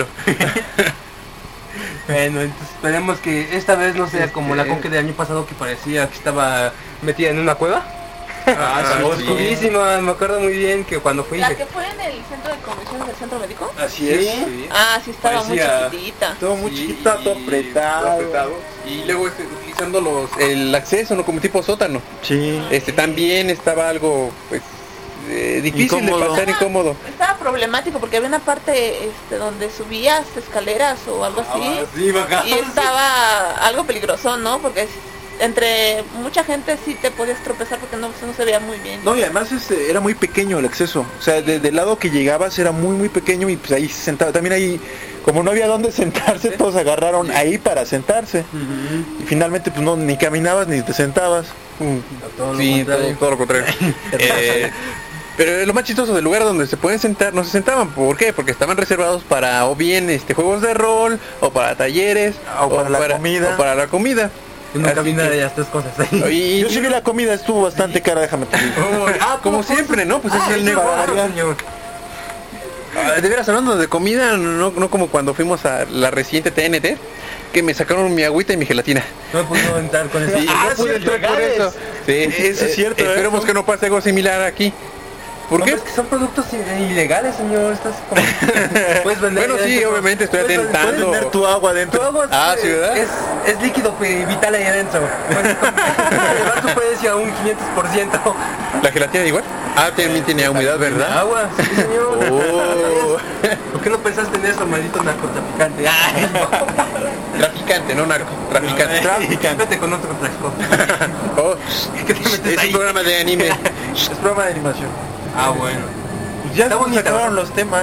Speaker 1: Bueno, entonces esperemos que esta vez no sea
Speaker 3: Este-
Speaker 1: como la Conque del año pasado que parecía que estaba metida en una cueva.
Speaker 3: Ah, sí,
Speaker 1: Oscurísima, me acuerdo muy bien que cuando fui...
Speaker 4: La que fue en el centro de convenciones del centro médico.
Speaker 2: Así
Speaker 1: es.
Speaker 2: Sí.
Speaker 4: Ah, sí, estaba
Speaker 1: Parecía-
Speaker 4: muy chiquitita.
Speaker 2: Todo muy
Speaker 3: Sí,
Speaker 2: chiquito, todo
Speaker 3: y-
Speaker 2: apretado.
Speaker 3: todo apretado. Y luego este, utilizando los el acceso, ¿no? Como tipo sótano.
Speaker 2: Sí.
Speaker 3: Este también estaba algo pues eh, difícil
Speaker 2: Incómodo.
Speaker 3: de pasar, incómodo.
Speaker 4: Estaba problemático porque había una parte este, donde subías escaleras o algo así.
Speaker 1: Sí, bacán.
Speaker 4: Y estaba algo peligroso, ¿no? Porque es- entre mucha gente sí te podías tropezar porque no, no se veía muy bien.
Speaker 2: No, y además este, era muy pequeño el acceso. O sea, de- del lado que llegabas era muy, muy pequeño y pues ahí se sentaba. También ahí, como no había dónde sentarse, todos agarraron ahí para sentarse. Y finalmente pues no, ni caminabas ni te sentabas.
Speaker 1: Todo lo
Speaker 3: Sí,
Speaker 1: contrario.
Speaker 3: todo, todo lo contrario. Eh, pero lo más chistoso del lugar donde se pueden sentar, no se sentaban. ¿Por qué? Porque estaban reservados para o bien este juegos de rol, o para talleres,
Speaker 2: O para la comida.
Speaker 3: o para la comida.
Speaker 1: Yo nunca
Speaker 3: Así
Speaker 1: vi nada
Speaker 3: que-
Speaker 1: de las tres cosas ahí.
Speaker 3: Y,
Speaker 2: Yo sí vi la comida, estuvo bastante cara, déjame te digo.
Speaker 3: ah, como siempre, ¿no? Pues ese es el
Speaker 1: Ay,
Speaker 3: negocio.
Speaker 1: para variar, señor.
Speaker 3: Ah, de veras, hablando de comida, no, no como cuando fuimos a la reciente T N T, que me sacaron mi agüita y mi gelatina.
Speaker 1: No he podido entrar con eso.
Speaker 3: Sí,
Speaker 1: Ah,
Speaker 3: no pude
Speaker 1: sí,
Speaker 3: entrar por
Speaker 1: legales.
Speaker 3: eso. Sí,
Speaker 2: Eso es cierto, ¿eh?
Speaker 3: Esperemos que no pase algo similar aquí. ¿Por
Speaker 1: No,
Speaker 3: qué?
Speaker 1: Es que son productos i- ilegales, señor. Estás como... Puedes vender.
Speaker 3: Bueno, sí,
Speaker 1: adentro.
Speaker 3: obviamente estoy
Speaker 1: Puedes vender-
Speaker 3: atentando.
Speaker 2: Puedes tener tu agua
Speaker 1: Tu
Speaker 2: adentro.
Speaker 1: agua es,
Speaker 3: Ah, sí, ¿verdad?
Speaker 1: es, es líquido pe- vital ahí adentro. Puedes elevar su precio a un quinientos por ciento.
Speaker 3: ¿La gelatina igual? Ah, también tiene humedad, ¿verdad?
Speaker 1: Agua, sí, señor.
Speaker 3: Oh.
Speaker 1: ¿Por qué no pensaste en eso, maldito narcotraficante? Ay, no.
Speaker 3: Traficante, no narco. Traficante.
Speaker 1: Traficante. Vete con otro trafico.
Speaker 3: Oh,
Speaker 1: ¿Qué te metes
Speaker 3: es
Speaker 1: ahí?
Speaker 3: un programa de anime.
Speaker 2: Es programa de animación.
Speaker 1: Ah, bueno.
Speaker 2: Ya
Speaker 1: Está
Speaker 2: se
Speaker 1: bonita,
Speaker 2: acabaron
Speaker 1: ¿no?
Speaker 2: los temas.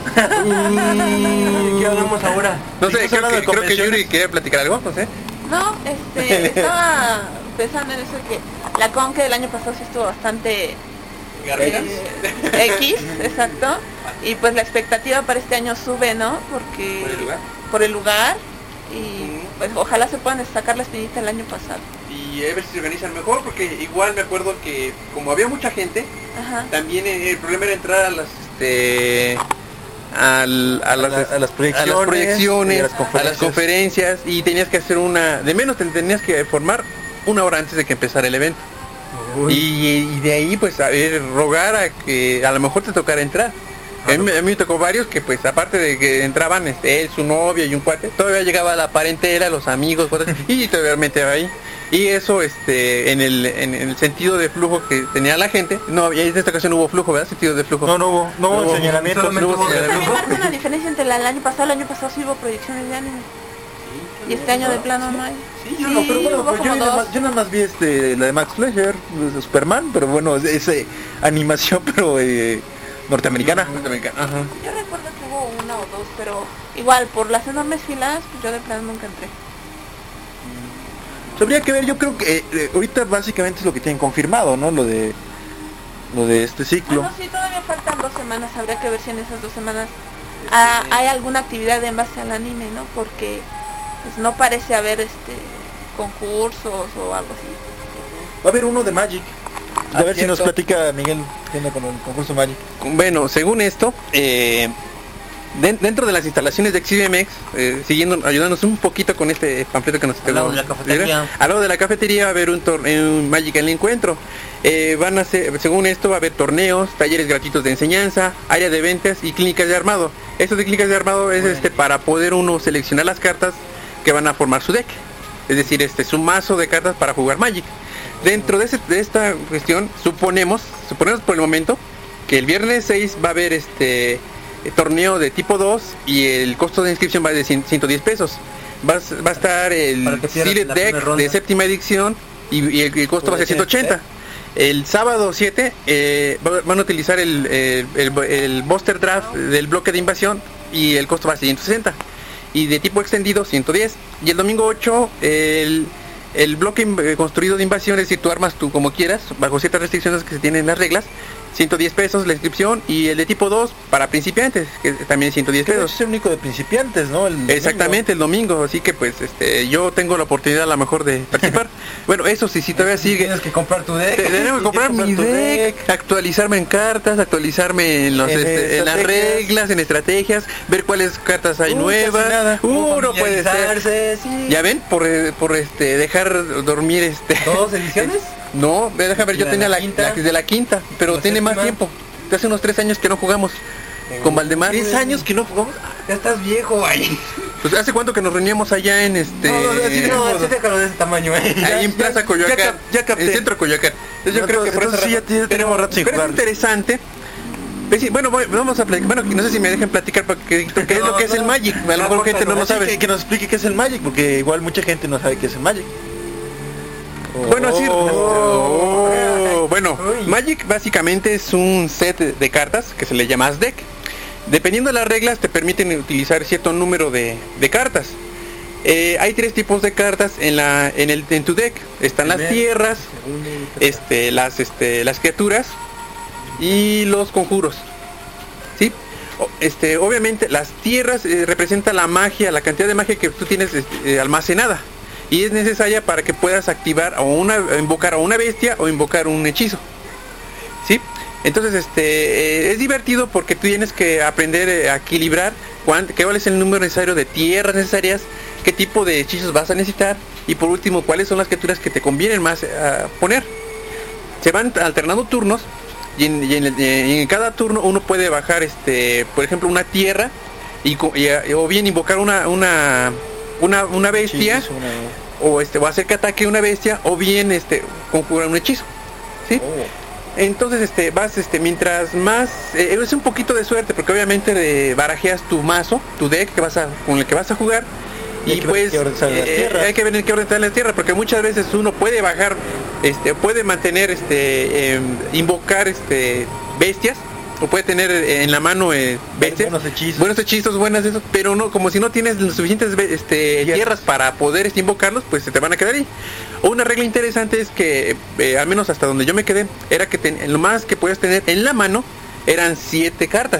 Speaker 1: ¿Y qué hablamos ahora?
Speaker 3: No sé,
Speaker 2: Seguimos
Speaker 3: creo
Speaker 2: hablando
Speaker 3: que,
Speaker 2: de
Speaker 3: creo que
Speaker 2: convenciones.
Speaker 3: Yuri quería platicar algo, no sé.
Speaker 4: No, este, estaba pensando en eso que la Conque del año pasado sí estuvo bastante eh, X, exacto. Y pues la expectativa para este año sube, ¿no? Porque
Speaker 3: ¿Por el lugar?
Speaker 4: por el lugar, y pues ojalá se puedan destacar la espinita del año pasado.
Speaker 3: Y a ver si se organizan mejor, porque igual me acuerdo que como había mucha gente,
Speaker 4: Ajá.
Speaker 3: también eh, el problema era entrar a las este al- a, las,
Speaker 2: la- a las proyecciones,
Speaker 3: a las proyecciones,
Speaker 2: y a las
Speaker 3: a las
Speaker 2: conferencias.
Speaker 3: conferencias, y tenías que hacer una, de menos te tenías que formar una hora antes de que empezara el evento. Y, y de ahí pues a ver, rogar a que a lo mejor te tocara entrar. A mí, a mí me tocó varios que pues aparte de que entraban este, él, su novia y un cuate, todavía llegaba la parentela, los amigos, cuates, y todavía me metía ahí. Y eso este en el, en el sentido de flujo que tenía la gente, no, y en esta ocasión no hubo flujo, ¿verdad? Sentido de flujo.
Speaker 2: No, no hubo, no hubo
Speaker 3: No hubo,
Speaker 2: señalamiento.
Speaker 1: solamente
Speaker 2: no hubo
Speaker 1: hubo-
Speaker 2: señalamiento.
Speaker 4: También marca una diferencia entre la- el año pasado, el año pasado sí hubo proyecciones de anime. Y este año de plano no hay.
Speaker 2: Sí, yo no, pero bueno,
Speaker 4: hubo
Speaker 2: pues yo,
Speaker 4: como
Speaker 2: nada
Speaker 4: dos.
Speaker 2: más, yo nada más vi este, la de Max Fleischer, de Superman, pero bueno, es, es, eh, animación, pero eh, norteamericana.
Speaker 3: Norteamericana, ajá.
Speaker 4: Yo recuerdo que hubo una o dos, pero igual por las enormes filas, pues yo de plano nunca entré.
Speaker 2: Habría que ver, yo creo que eh, ahorita básicamente es lo que tienen confirmado, ¿no? Lo de lo de este ciclo.
Speaker 4: Bueno, sí, todavía faltan dos semanas, habría que ver si en esas dos semanas ah, hay alguna actividad en base al anime, ¿no? Porque pues, no parece haber este concursos o algo así.
Speaker 2: Va a haber uno de Magic. A ver si nos platica Miguel qué onda con el concurso Magic.
Speaker 3: Bueno, según esto, eh, de, dentro de las instalaciones de X B M X, eh, siguiendo, ayudándonos un poquito con este panfleto que nos
Speaker 1: al lado de la cafetería.
Speaker 3: Al lado de la cafetería va a haber un, un Magic en el encuentro. Eh, van a ser, según esto, va a haber torneos, talleres gratuitos de enseñanza, área de ventas y clínicas de armado. Esto de clínicas de armado es bueno. este para poder uno seleccionar las cartas que van a formar su deck. Es decir, este su mazo de cartas para jugar Magic. Dentro de, ese, de esta cuestión, suponemos, suponemos por el momento, que el viernes seis va a haber este torneo de tipo dos y el costo de inscripción va de ciento diez pesos. Va, va a estar el Sealed Deck de séptima edición y, y el, el costo va a ser ciento ochenta. El sábado siete eh, van a utilizar el, el, el, el Buster Draft del bloque de invasión y el costo va a ser ciento sesenta. Y de tipo extendido ciento diez. Y el domingo ocho el, el bloque construido de invasión, es decir, tú armas tú como quieras, bajo ciertas restricciones que se tienen en las reglas, ciento diez pesos la inscripción, y el de tipo dos para principiantes, que también ciento diez pesos.
Speaker 2: Es el único de principiantes, ¿no? El
Speaker 3: Exactamente, el domingo, así que pues este yo tengo la oportunidad a lo mejor de participar. Bueno, eso sí, si todavía sigue.
Speaker 1: Tienes que comprar tu deck.
Speaker 3: Tenemos que comprar mi deck, deck, actualizarme en cartas, actualizarme en, los, en, este, en las reglas, en estrategias, ver cuáles cartas hay uh, nuevas. Uh, no puede ser. Sí. Ya ven, por, por este dejar dormir este.
Speaker 1: ¿Dos ediciones?
Speaker 3: No, déjame ver, yo tenía la, la, la de la quinta, pero tiene más tiempo. Hace unos tres años que no jugamos eh, con Valdemar.
Speaker 1: ¿Tres años que no jugamos? Ya estás viejo, güey.
Speaker 3: Pues hace cuánto que nos reuníamos allá en este.
Speaker 1: No, no, sí, no, sí déjalo de ese tamaño, eh.
Speaker 3: Ahí en Plaza ya, Coyoacán. Ya,
Speaker 2: ya capté.
Speaker 3: En Centro Coyoacán. Entonces yo
Speaker 2: no,
Speaker 3: creo que por eso
Speaker 2: sí ya tiene, tenemos rato sin
Speaker 3: pero
Speaker 2: jugar.
Speaker 3: Es interesante. Bueno, vamos a platicar. Bueno, no sé si me dejen platicar para que, qué es
Speaker 2: no,
Speaker 3: lo que
Speaker 2: no,
Speaker 3: es el Magic. A lo mejor gente no lo sabe.
Speaker 2: Que, que nos explique qué es el Magic, porque igual mucha gente no sabe qué es el Magic.
Speaker 3: Oh, bueno, así. Oh, oh, bueno, uy. Magic básicamente es un set de cartas que se le llama as deck. Dependiendo de las reglas te permiten utilizar cierto número de, de cartas. Eh, hay tres tipos de cartas en la en el en tu deck. Están las tierras, este, las este, las criaturas y los conjuros. ¿Sí? Este, obviamente las tierras eh, representan la magia, la cantidad de magia que tú tienes eh, almacenada. Y es necesaria para que puedas activar o una invocar a una bestia o invocar un hechizo. ¿Sí? Entonces este eh, es divertido porque tú tienes que aprender a equilibrar cuál, cuál es el número necesario de tierras necesarias, qué tipo de hechizos vas a necesitar y por último cuáles son las criaturas que te convienen más uh, poner. Se van alternando turnos y en, y, en, y en cada turno uno puede bajar este por ejemplo una tierra y, y o bien invocar una una una, una bestia sí, una... o este o hacer que ataque una bestia o bien este conjurar un hechizo. ¿Sí? Oh. Entonces este vas este mientras más eh, es un poquito de suerte porque obviamente de, barajeas tu mazo, tu deck que vas a con el que vas a jugar y, y pues eh, hay que ver en qué orden está la tierra porque muchas veces uno puede bajar este puede mantener este eh, invocar este bestias o puede tener en la mano eh, bestias,
Speaker 2: buenos hechizos,
Speaker 3: buenos hechizos, buenas esos, pero no, como si no tienes las suficientes este, tierras para poder este, invocarlos, pues se te van a quedar ahí. O una regla interesante es que, eh, al menos hasta donde yo me quedé, era que ten, lo más que puedes tener en la mano eran siete cartas.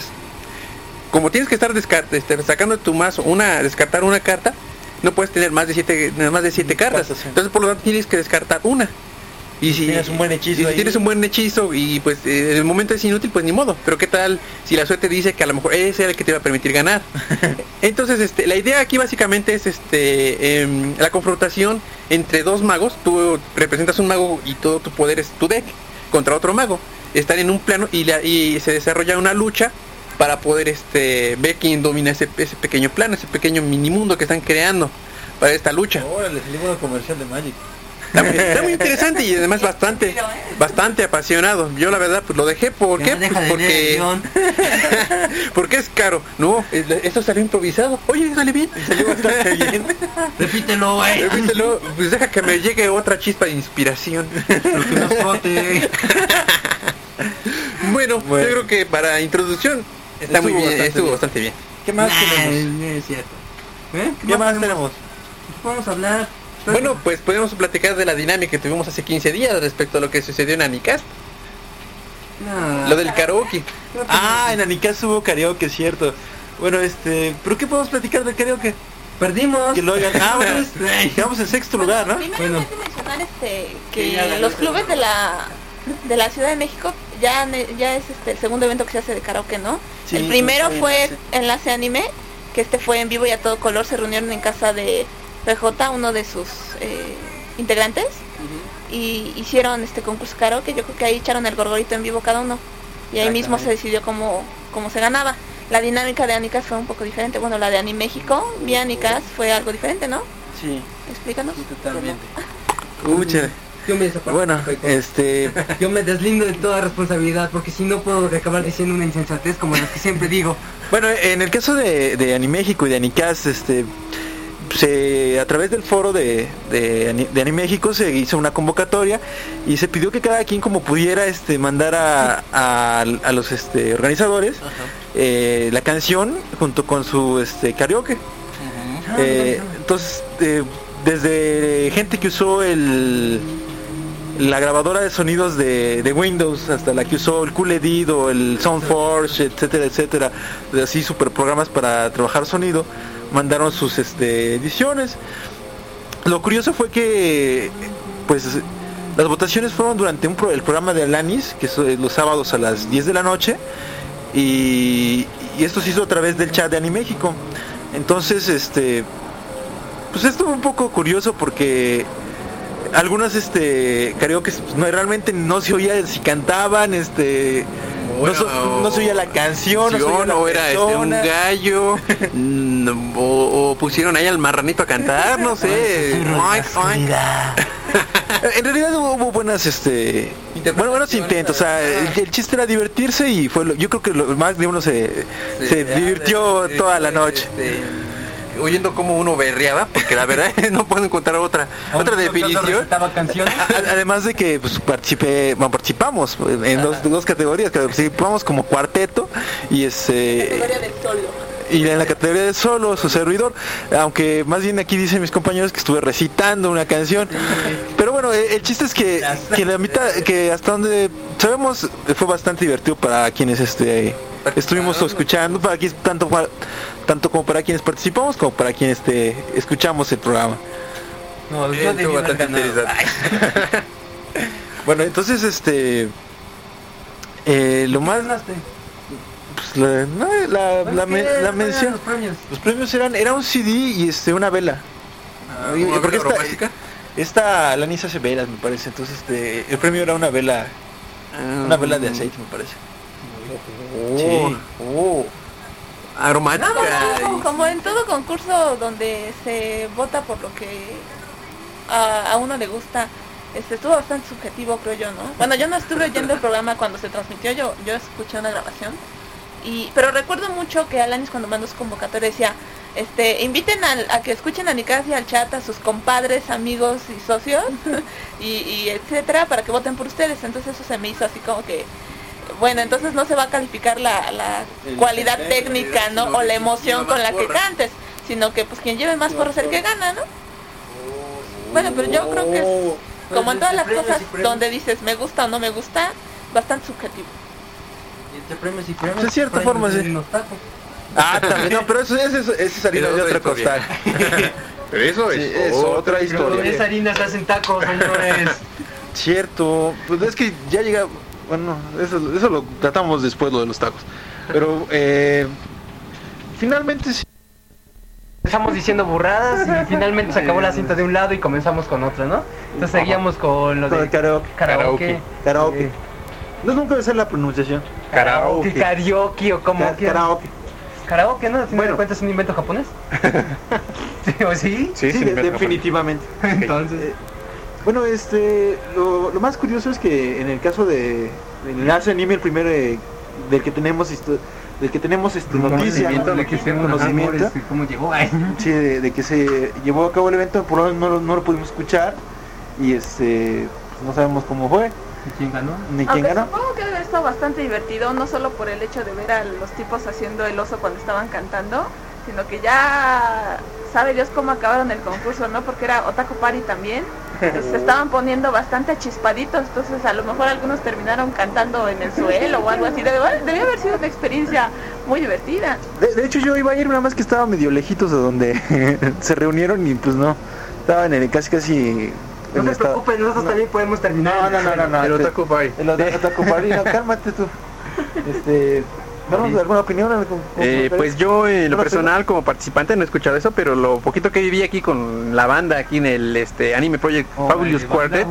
Speaker 3: Como tienes que estar descart- este, sacando de tu mazo una, descartar una carta, no puedes tener más de siete, más de siete cartas. Entonces por lo tanto tienes que descartar una. Y si
Speaker 2: tienes un buen hechizo,
Speaker 3: y si tienes un buen hechizo y pues eh, en el momento es inútil, pues ni modo. Pero qué tal si la suerte dice que a lo mejor ese era el que te iba a permitir ganar. Entonces este la idea aquí básicamente es este eh, la confrontación entre dos magos. Tú representas un mago y todo tu poder es tu deck contra otro mago. Están en un plano y, la, y se desarrolla una lucha para poder este ver quién domina ese, ese pequeño plano, ese pequeño mini mundo que están creando para esta lucha.
Speaker 2: Órale, el libro comercial de Magic.
Speaker 3: Está muy, está muy interesante y además bastante bastante apasionado. Yo la verdad pues lo dejé porque pues porque porque es caro. No, esto salió improvisado. Oye, sale bien.
Speaker 2: Salió bastante bien.
Speaker 1: Repítelo, güey.
Speaker 3: Repítelo. Pues deja que me llegue otra chispa de inspiración.
Speaker 1: Porque nos frote.
Speaker 3: Bueno, bueno, yo creo que para introducción está estuvo muy bien, bastante estuvo bien. bastante bien.
Speaker 2: ¿Qué más
Speaker 1: nah,
Speaker 2: tenemos?
Speaker 1: No es cierto. ¿Eh?
Speaker 2: ¿Qué, ¿Qué más, más tenemos?
Speaker 1: Vamos a hablar.
Speaker 3: Bueno, pues podemos platicar de la dinámica que tuvimos hace quince días respecto a lo que sucedió en Anicast.
Speaker 1: No,
Speaker 3: lo del karaoke.
Speaker 2: Ah, en Anicast hubo karaoke, cierto. Bueno, este, ¿pero qué podemos platicar del karaoke?
Speaker 1: Perdimos.
Speaker 2: Que lo hagan. Ah, bueno, quedamos en sexto lugar, ¿no?
Speaker 4: Primero bueno. hay que mencionar este que los clubes de la de la Ciudad de México, ya ya es este el segundo evento que se hace de karaoke, ¿no? Sí, el primero sí, fue sí. Enlace Anime, que este fue en vivo y a todo color, se reunieron en casa de P J, uno de sus eh, integrantes, uh-huh. y hicieron este concurso karaoke. Yo creo que ahí echaron el gorgorito en vivo cada uno, y ahí mismo se decidió cómo, cómo se ganaba. La dinámica de Anicas fue un poco diferente, bueno, la de Animéxico, mi Anicas fue algo diferente, ¿no?
Speaker 3: Sí.
Speaker 4: Explícanos.
Speaker 3: Sí, totalmente. Uche.
Speaker 1: Yo me
Speaker 3: bueno, este...
Speaker 1: yo me deslindo de toda responsabilidad, porque si no puedo acabar diciendo una insensatez como las que siempre digo.
Speaker 3: Bueno, en el caso de, de Animéxico y de Anicas, este... Se, a través del foro de, de, de Animéxico se hizo una convocatoria y se pidió que cada quien como pudiera este mandar a, a, a los este, organizadores eh, la canción junto con su este karaoke. Uh-huh. eh, entonces eh, desde gente que usó el la grabadora de sonidos de, de Windows hasta la que usó el Cool Edit o el SoundForge, etcétera, etcétera, así super programas para trabajar sonido, mandaron sus este, ediciones. Lo curioso fue que pues las votaciones fueron durante un pro, el programa de Alanis, que es los sábados a las diez de la noche, y, y esto se hizo a través del chat de Animéxico. Entonces este pues esto fue un poco curioso porque algunas este karaoke no, realmente no se oía si cantaban, este bueno, no, so, no se oía la canción, no, se oía la
Speaker 2: o era este, un gallo o, o pusieron ahí al marranito a cantar, no sé.
Speaker 3: En realidad hubo buenas este bueno, buenos intentos, o sea, el, el chiste era divertirse y fue lo, yo creo que lo, más de uno se, sí, se divirtió sí, toda la noche.
Speaker 2: Este, oyendo cómo uno berreaba, porque la verdad no puedo encontrar otra otra definición.
Speaker 3: Además de que pues participé, bueno, participamos en dos, dos categorías, que participamos como cuarteto y ese
Speaker 4: categoría del solo.
Speaker 3: Y en la categoría de solo, su servidor, aunque más bien aquí dicen mis compañeros que estuve recitando una canción, pero bueno, el, el chiste es que, que la mitad, que hasta donde sabemos fue bastante divertido para quienes este estuvimos escuchando, para aquí tanto para, tanto como para quienes participamos como para quienes este, escuchamos el programa.
Speaker 2: No, yo estuvo bastante interesante.
Speaker 3: Bueno, entonces este eh, lo más pues la no, la, la, la, me, la mención
Speaker 1: los premios?
Speaker 3: los premios eran era un C D y este una vela.
Speaker 2: Ah, ¿una
Speaker 3: porque
Speaker 2: vela
Speaker 3: esta, esta Alanis hace velas, me parece, entonces este el premio era una vela ah, una vela de aceite, me parece.
Speaker 2: Oh, sí. Oh. Aromática.
Speaker 4: No, no, no, como en todo concurso donde se vota por lo que a, a uno le gusta, este estuvo bastante subjetivo, creo yo, ¿no? Bueno, yo no estuve oyendo el programa cuando se transmitió, yo yo escuché una grabación, y pero recuerdo mucho que Alanis cuando mandó su convocatoria decía, este, inviten al, a que escuchen a Nicas y al chat a sus compadres, amigos y socios, y, y etcétera, para que voten por ustedes. Entonces eso se me hizo así como que, bueno, entonces no se va a calificar la, la cualidad técnica, ¿no? O la emoción con la que cantes, sino que pues quien lleve más porras es el que gana, ¿no? Bueno, pero yo creo que es, como en todas las cosas donde dices me gusta o no me gusta, bastante subjetivo.
Speaker 1: Entre premios y premios,
Speaker 3: de cierta forma, sí. Ah, también, no, pero eso, eso, eso es harina de otra costal.
Speaker 2: Pero eso es,
Speaker 3: sí, es otra historia.
Speaker 1: Con esa harina se hacen tacos, señores.
Speaker 3: Cierto, pues es que ya llega, bueno, eso, eso lo tratamos después, lo de los tacos. Pero, eh, finalmente sí.
Speaker 1: Empezamos diciendo burradas y finalmente se acabó la cinta de un lado y comenzamos con otra, ¿no? Entonces seguíamos con lo de
Speaker 3: karaoke.
Speaker 1: Karaoke.
Speaker 3: Karaoke. Eh. No, nunca sé la pronunciación.
Speaker 1: Karaoke. Karaoke o como
Speaker 3: Ka karaoke.
Speaker 1: Karaoke, ¿no? ¿Si bueno. ¿Me cuentas un invento japonés? ¿Sí? ¿O sí?
Speaker 3: Sí, sí, de, definitivamente. Entonces, eh, bueno, este, lo, lo más curioso es que en el caso de el enlace anime, el primero eh, del que tenemos del que tenemos este noticia,
Speaker 1: ¿no? De que se conocimiento, cómo llegó ahí.
Speaker 3: Sí, de, de que se llevó a cabo el evento, por lo menos no, no lo pudimos escuchar y este, pues no sabemos cómo fue.
Speaker 1: ¿Ni quién ganó?
Speaker 3: Ni quién ganó.
Speaker 4: Supongo que debe haber estado bastante divertido, no solo por el hecho de ver a los tipos haciendo el oso cuando estaban cantando, sino que ya sabe Dios cómo acabaron el concurso, ¿no? Porque era Otaku Party también, entonces se estaban poniendo bastante chispaditos, entonces a lo mejor algunos terminaron cantando en el suelo o algo así. Debe, debía haber sido una experiencia muy divertida.
Speaker 3: De, de hecho yo iba a ir, nada más que estaba medio lejitos de donde se reunieron y pues no, estaban en el casi casi
Speaker 1: No se preocupen, nosotros no. también podemos terminar.
Speaker 2: No, no, no, no. no
Speaker 3: el Otaku Party.
Speaker 2: El Otaku Party, no, cálmate tú. Este... ¿Danos alguna opinión? ¿Algo,
Speaker 3: eh, pues yo en lo personal como participante no he escuchado eso, pero lo poquito que viví aquí con la banda aquí en el este Anime Project oh, Fabulous Quartet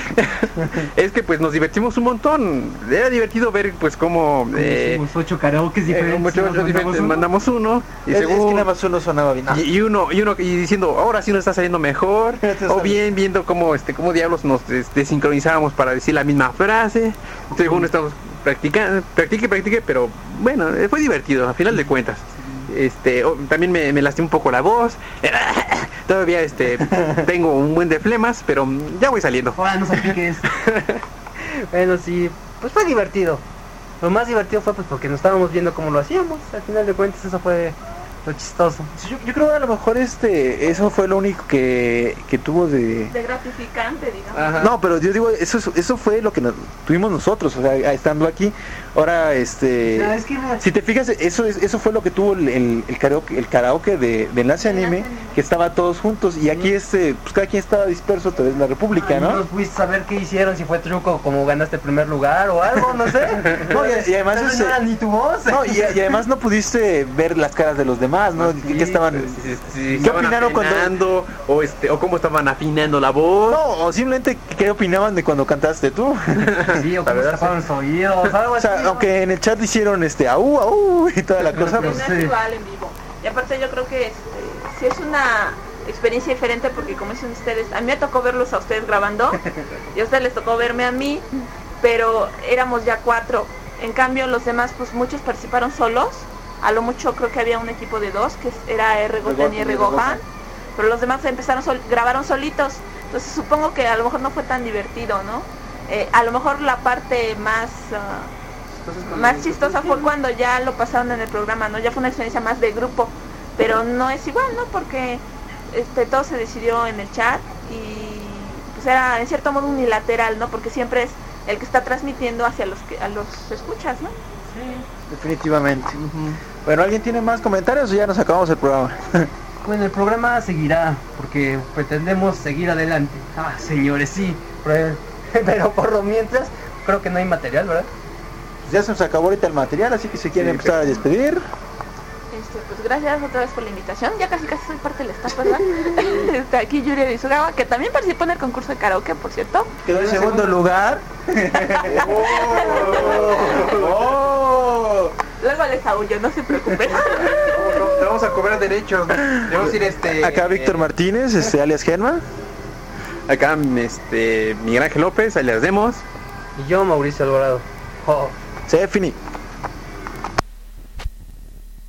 Speaker 3: es que pues nos divertimos un montón. Era divertido ver pues cómo
Speaker 1: eh, hicimos ocho karaoke diferentes,
Speaker 3: eh, ocho, ocho diferentes uno. mandamos uno y
Speaker 2: es,
Speaker 3: según,
Speaker 2: es que nada más uno sonaba bien.
Speaker 3: Y, y uno y uno y diciendo ahora sí nos está saliendo mejor o bien viendo cómo este cómo diablos nos desincronizábamos para decir la misma frase. Según sí. estamos practicando, practique, practique, pero bueno, fue divertido, a final de cuentas. Este, oh, también me, me lastimé un poco la voz. Todavía este tengo un buen de flemas, pero ya voy saliendo.
Speaker 1: Ah, no sé qué es. Bueno, sí, pues fue divertido. Lo más divertido fue pues porque nos estábamos viendo cómo lo hacíamos. Al final de cuentas eso fue lo chistoso.
Speaker 2: Yo, yo creo que a lo mejor este eso fue lo único que, que tuvo de...
Speaker 4: de gratificante, digamos.
Speaker 2: Ajá. No, pero yo digo, eso eso fue lo que nos, tuvimos nosotros, o sea, estando aquí. Ahora, este... No, es que no. Si te fijas, eso eso fue lo que tuvo el, el, el karaoke, el karaoke de, de Enlace Anime, que estaba todos juntos, y aquí este, pues cada quien estaba disperso otra vez en la República,
Speaker 1: Ay,
Speaker 2: ¿no?
Speaker 1: No fuiste a saber qué hicieron, si fue truco, como ganaste el primer lugar o algo, no sé.
Speaker 2: No, y, y además...
Speaker 1: Ese, no era ni tu voz.
Speaker 2: No, y, y además no pudiste ver las caras de los demás, ¿no? Sí, ¿Qué estaban,
Speaker 3: sí, sí, ¿qué opinaron cuando o este o cómo estaban afinando la voz?
Speaker 2: No, o simplemente qué opinaban de cuando cantaste tú.
Speaker 1: Sí, o cómo tapaban los oídos, algo
Speaker 2: o sea,
Speaker 1: así,
Speaker 2: aunque en el chat hicieron este aú aú y toda la cosa,
Speaker 4: pues no es igual en vivo. Y aparte yo creo que este, si es una experiencia diferente porque como dicen ustedes, a mí me tocó verlos a ustedes grabando y a ustedes les tocó verme a mí, pero éramos ya cuatro. En cambio los demás pues muchos participaron solos. A lo mucho creo que había un equipo de dos, que era R. Goten y R. Gohan, pero los demás empezaron sol, grabaron solitos, entonces supongo que a lo mejor no fue tan divertido, ¿no? Eh, a lo mejor la parte más uh, más chistosa fue cuando ya lo pasaron en el programa, ¿no? Ya fue una experiencia más de grupo, pero no es igual, ¿no? Porque este todo se decidió en el chat y pues era en cierto modo unilateral, ¿no? Porque siempre es el que está transmitiendo hacia los que a los escuchas, ¿no?
Speaker 2: Sí, definitivamente. Uh-huh. Bueno, ¿alguien tiene más comentarios o ya nos acabamos el programa?
Speaker 1: Bueno, el programa seguirá porque pretendemos seguir adelante. Ah, señores, sí, pero, pero por lo mientras creo que no hay material, ¿verdad?
Speaker 2: Pues ya se nos acabó ahorita el material, así que si quieren sí, empezar a despedir.
Speaker 4: Este, pues gracias otra vez por la invitación. Ya casi casi soy parte del staff, ¿verdad? Está aquí Yuri Arisugawa, que también participó en el concurso de karaoke, por cierto.
Speaker 2: Quedó en segundo, segundo lugar. oh, oh.
Speaker 4: Luego les aullo, no se preocupen.
Speaker 3: No, no, te vamos a cobrar derechos. Debemos ir este.
Speaker 2: Acá Víctor eh, Martínez, este alias Genma.
Speaker 3: Acá este Miguel Ángel López, alias Demos.
Speaker 1: Y yo Mauricio Alvarado. Oh.
Speaker 2: Se defini.